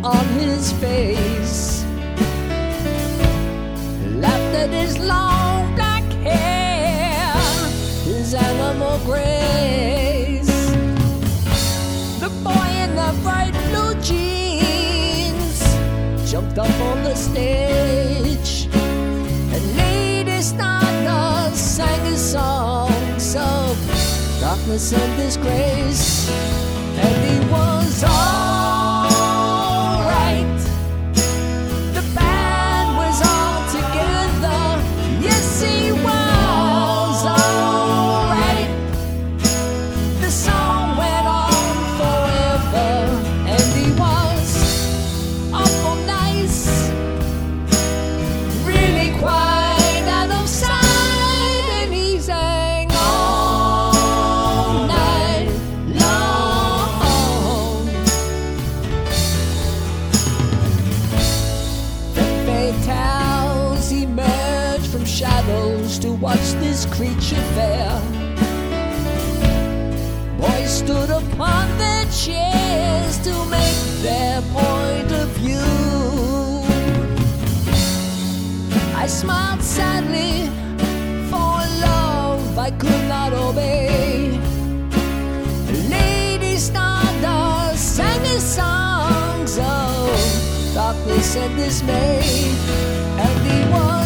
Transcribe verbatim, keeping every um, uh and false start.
on his face, laughed at his long black hair, his animal grace. The boy in the bright blue jeans jumped up on the stage, and Lady Stardust sang his songs of darkness and disgrace. And he was all right. The band was all together. Yes, he was all right. The song went on forever, and he was awful nice, really quite out of sight, and he sang all night long. The fatales emerged from shadows to watch this creature fair. Boys stood upon their chairs to make their point of view. I smiled sadly, for love I could not obey. Lady Stardust sang his songs of darkness and dismay, and he was